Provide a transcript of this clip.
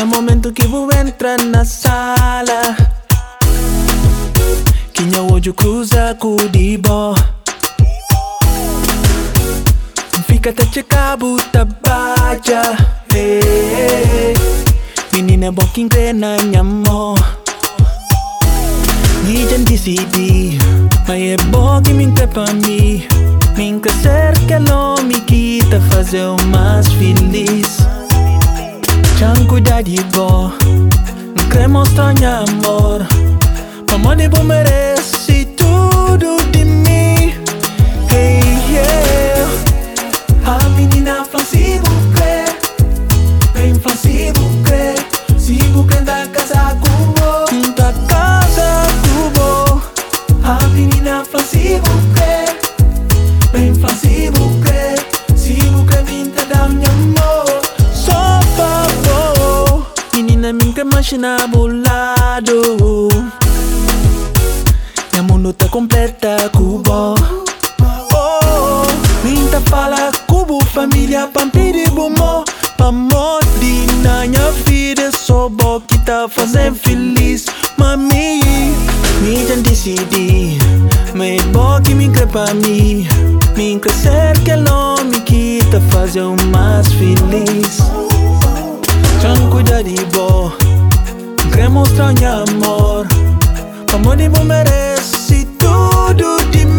momento que vou entrar na sala, que meu olho cruza com o de bo. Fica até checar buta baja. Menina bom que engrena em amor. Me já decidi, mas é bom que me entrega pra mim. Me crescer que ela me quita fazer o mais feliz. Tchan cuidar de bo, não quer mostrar meu amor. Mamãe de bom merece tudo de mim. Hey, yeah. A menina fala se vous plaît, bem fala se vous plaît. Se vous plaît da casa cubo, da casa cubo. A menina fala se vous plaît, bem fala se vous plaît. Se vous plaît minta da minha amor. Só favor, menina minha machina bolado. Minha mundo tá completa cubo. Oh, minta fala cubo, família pampiri bumo. Pamodi na minha vida, só bom que tá fazendo feliz. Mami, me já decidi, mas é bom que me crê pra mim. Me crescer que ela me quita fazer o mais feliz. Tchan cuidar de bo, quer mostrar meu amor. Amor de bom merece tudo de mim.